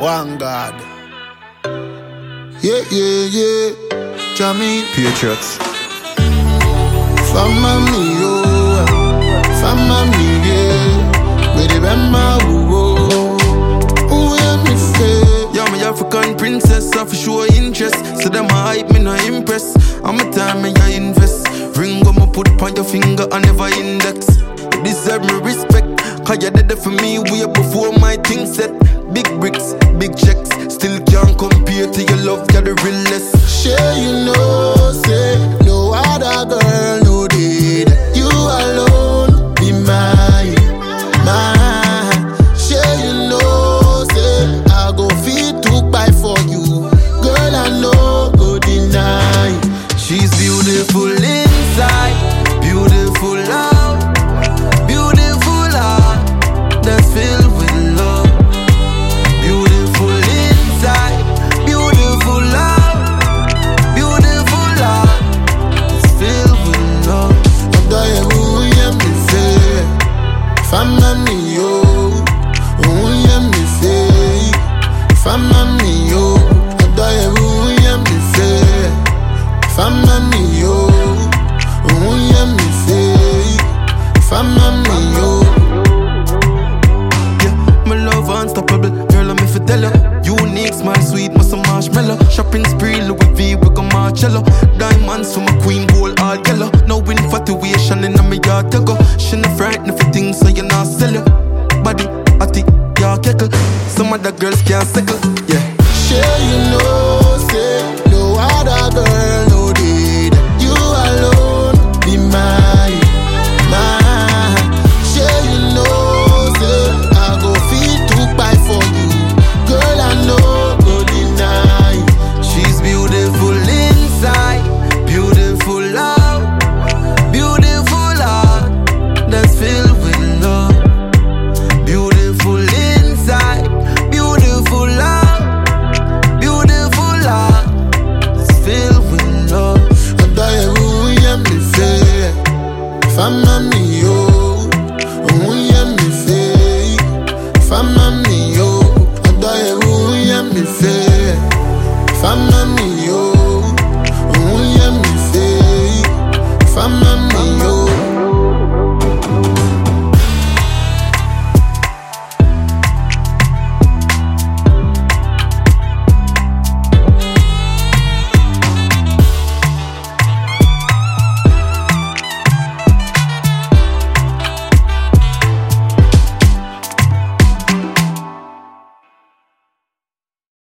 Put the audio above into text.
One God. Yeah, yeah, yeah. Jamie Patriots. Family, oh. Family, yeah. We remember who am me say. Yeah, my African princess, I for sure interest. So them a hype, me no impress. I'm a time me I invest. Ring on my put on your finger, I never index. You deserve me respect, cause you did it for me way before my thing set. Big bricks, big checks, still can't compare to your love, you're the realest. Sure you know, say, no other girl, no did. You alone be mine, mine. Sure you know, say, I go feed to buy for you. Girl, I know, go deny. She's beautiful inside, beautiful out, beautiful heart that's filled with love. Beautiful inside, beautiful out, beautiful heart that's filled with love. Who am me say? Family, yo. Who am me say? Family, yo. Who am me say? Family, yo. Who am me say? Family, yo. Yeah, my love unstoppable, girl, I'm if I tell ya. Unique, smile, sweet, muscle marshmallow. Shopping spree, Louis V, we go Marcello. Diamonds for my queen, gold all yellow. No infatuation in my yard, go. She not frightened for things, so you not sell ya. Body, atty, yeah, keckle. Some other girls can't settle, yeah.